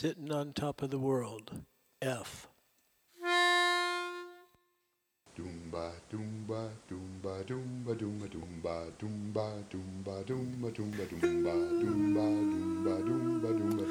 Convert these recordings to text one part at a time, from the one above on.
sitting on top of the world. F. Doomba doomba doomba doomba doomba doomba doomba doomba doomba doomba doomba doomba doomba doomba doomba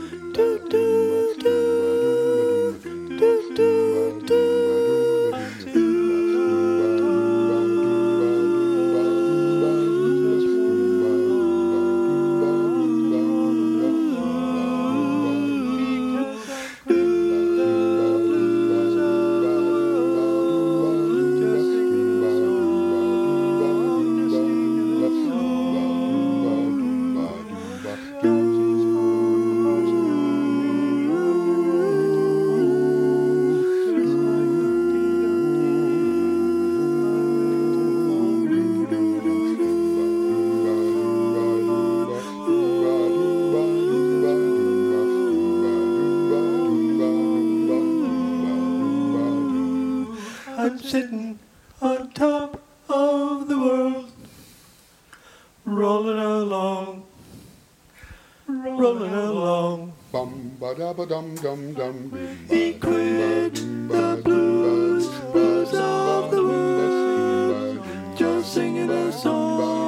I'm sitting on top of the world, rolling along, rolling along. Bum ba da ba dum dum dum. He quit the blues, blues of the world, just singing a song.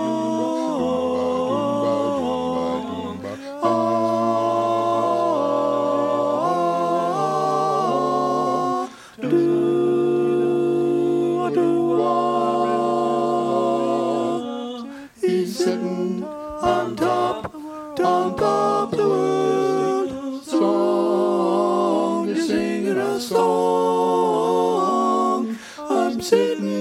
He's sitting on top of the world. Song is singing a song. I'm sitting